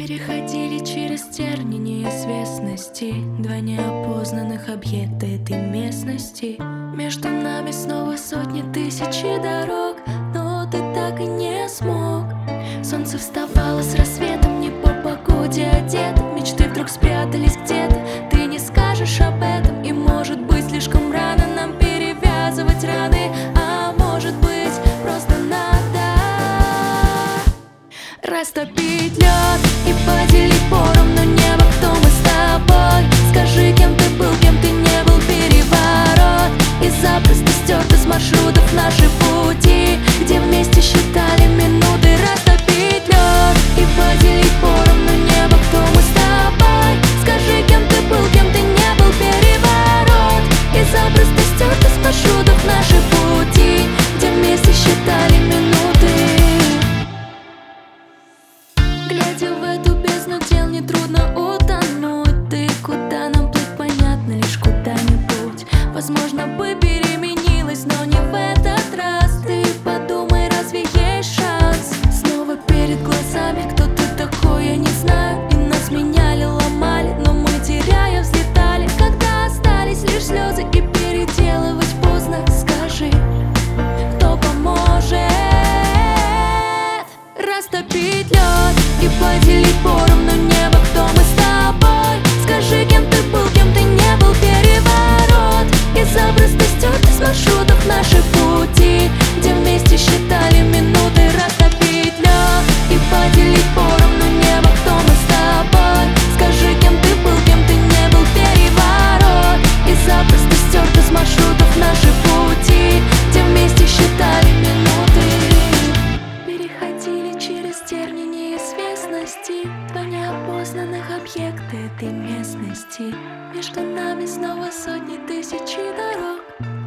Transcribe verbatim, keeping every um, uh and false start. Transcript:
Переходили через тернии неизвестности, два неопознанных объекта этой местности. Между нами снова сотни тысячи дорог, но ты так и не смог. Солнце вставало с рассветом, не по погоде одет. Мечты вдруг спрятались где-то, ты не скажешь об этом. И может быть слишком рано нам перевязывать раны, а может быть просто надо растопить лед и поделить поровну небо. Кто мы с тобой? Скажи, кем ты был, кем ты не был. Переворот и запросто стерты с маршрутов наши пути, где вместе считали минуты. Растопить лед и поделить поровну небо. Кто мы с тобой? Скажи, кем ты был, кем ты не был. Переворот и запросто стерты с маршрутов наши пути, где вместе считали минуты. Глядя в эту бездну дел, нетрудно утонуть. Ты куда нам плыть, понятно лишь куда-нибудь. Возможно бы переменилась, но не в этот раз. Ты подумай, разве есть шанс? Снова перед глазами кто ты такой, я не знаю. И нас меняли, ломали, но мы теряя взлетали. Когда остались лишь слезы и переделывать поздно, скажи, кто поможет растопить лед и поделить поровну небо. Кто мы с тобой? Скажи, кем ты был, кем ты не был. Переворот и запросто стерты с маршрутов наши пути, где вместе считали минуты. Растопить лед и поделить поровну небо. Кто мы с тобой? Скажи, кем ты был, кем ты не был. Переворот и запросто стерты с маршрутов наши пути, где вместе считали минуты. Переходили через тернии неизвестности, два неопознанных объекта этой местности. Между нами снова сотни тысяч дорог.